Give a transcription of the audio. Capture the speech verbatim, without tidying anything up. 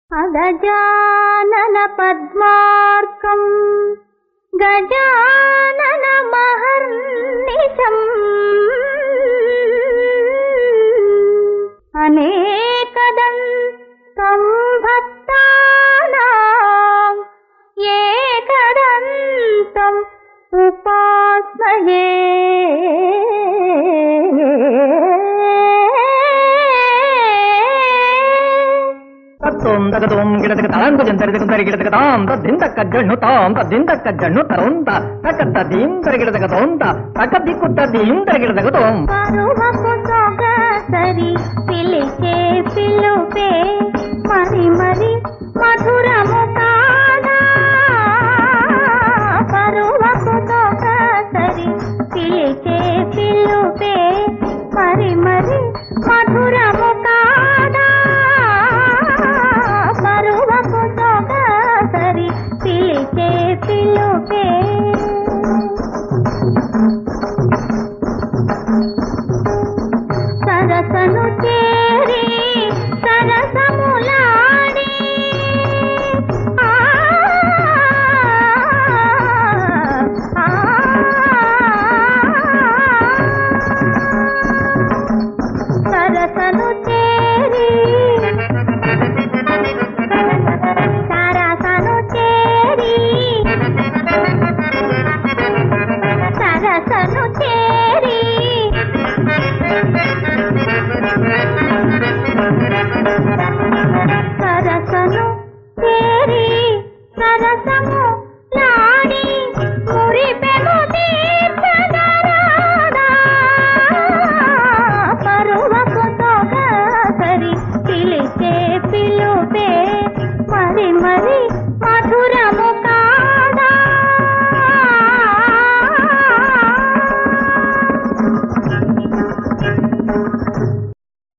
అగజానన పద్మార్కం గజానన మహర్నిశం అనేకదంతం భక్తానాం ఏకదంతం ఉపాస్మహే. తత్వం తగతం గిడతక తాంత జంతరితక తరిగిడతక తాం తద్దింతక జన్ను తాం తద్దింతక జన్ను తరుంత తక తదీం తరిగిడతక తోంత తక దిక్కు తదీం తరిగిడతక తోం. పరువపు సొగసరి పిలిచే పిలుపే మరి మరి మధురము కాదా. పరువపు సొగసరి పిలిచే పిలుపే మరి మరి మధురము కాదా. పరువపు సొగసరి పిలిచే పిలుపే సరసను చేరి సరసములాడి సరసను చేరి సరసను చేరి సరసను చేరి సరసను చేరి సరసము లాడి మురిపెను తీర్చగరాడా. పరువపు సొగసరి పిలిచే పిలుపే మరి మరి మధుర